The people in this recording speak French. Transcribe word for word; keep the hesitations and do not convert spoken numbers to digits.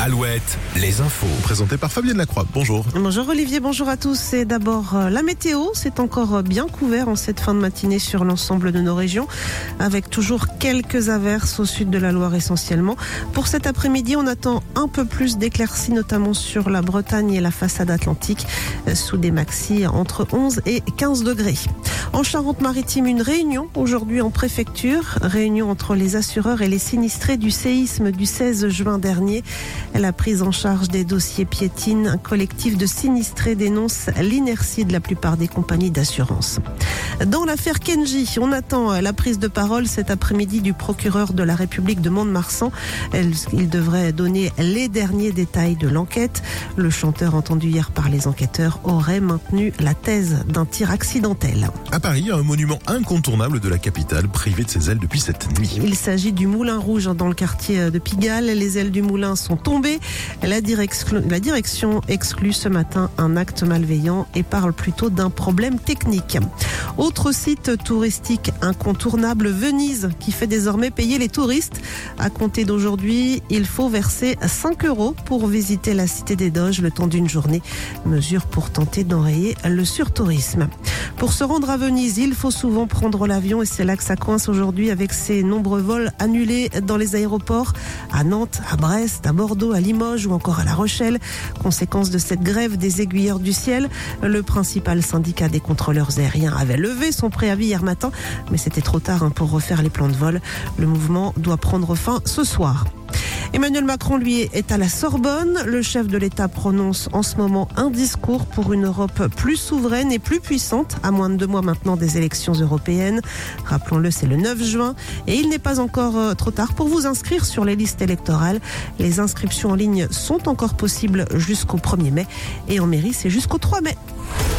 Alouette, les infos. Présenté par Fabienne Lacroix. Bonjour. Bonjour Olivier, bonjour à tous. Et d'abord, la météo, c'est encore bien couvert en cette fin de matinée sur l'ensemble de nos régions, avec toujours quelques averses au sud de la Loire essentiellement. Pour cet après-midi, on attend un peu plus d'éclaircies, notamment sur la Bretagne et la façade atlantique, sous des maxis entre onze et quinze degrés. En Charente-Maritime, une réunion aujourd'hui en préfecture, réunion entre les assureurs et les sinistrés du séisme du seize juin dernier. La prise en charge des dossiers piétine. Un collectif de sinistrés dénonce l'inertie de la plupart des compagnies d'assurance. Dans l'affaire Kenji, on attend la prise de parole cet après-midi du procureur de la République de Mont-de-Marsan. Il devrait donner les derniers détails de l'enquête. Le chanteur entendu hier par les enquêteurs aurait maintenu la thèse d'un tir accidentel. À Paris, un monument incontournable de la capitale, privé de ses ailes depuis cette nuit. Il s'agit du Moulin Rouge dans le quartier de Pigalle. Les ailes du moulin sont tombées. La direction, la direction exclut ce matin un acte malveillant et parle plutôt d'un problème technique. Autre site touristique incontournable, Venise, qui fait désormais payer les touristes. À compter d'aujourd'hui, il faut verser cinq euros pour visiter la Cité des Doges le temps d'une journée. Mesure pour tenter d'enrayer le surtourisme. Pour se rendre à Venise, il faut souvent prendre l'avion et c'est là que ça coince aujourd'hui avec ces nombreux vols annulés dans les aéroports à Nantes, à Brest, à Bordeaux, à Limoges ou encore à La Rochelle. Conséquence de cette grève des aiguilleurs du ciel, le principal syndicat des contrôleurs aériens avait levé son préavis hier matin, mais c'était trop tard pour refaire les plans de vol. Le mouvement doit prendre fin ce soir. Emmanuel Macron, lui, est à la Sorbonne. Le chef de l'État prononce en ce moment un discours pour une Europe plus souveraine et plus puissante, à moins de deux mois maintenant des élections européennes. Rappelons-le, c'est le neuf juin. Et il n'est pas encore trop tard pour vous inscrire sur les listes électorales. Les inscriptions en ligne sont encore possibles jusqu'au premier mai. Et en mairie, c'est jusqu'au trois mai.